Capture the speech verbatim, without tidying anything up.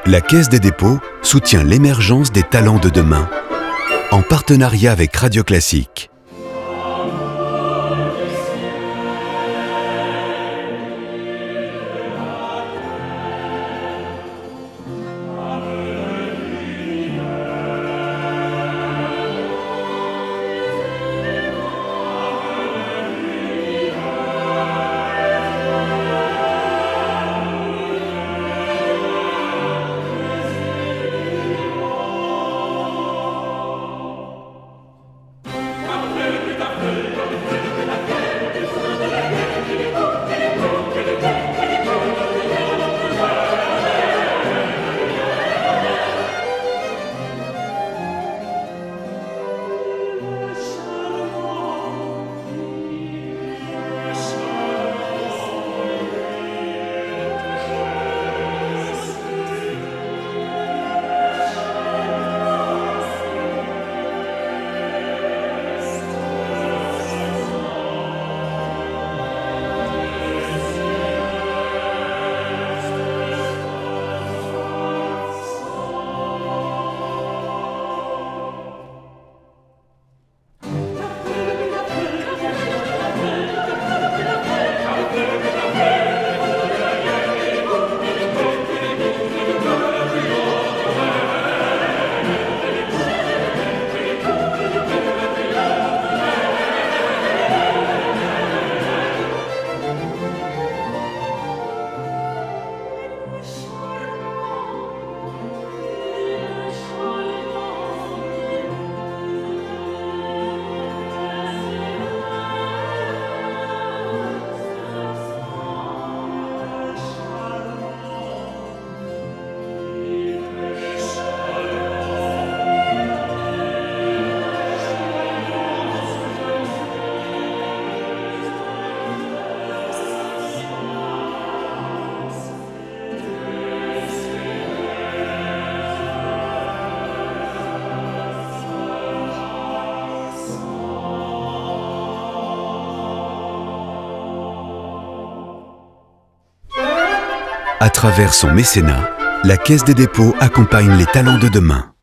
La Caisse des dépôts soutient l'émergence des talents de demain, en partenariat avec Radio Classique. À travers son mécénat, la Caisse des dépôts accompagne les talents de demain.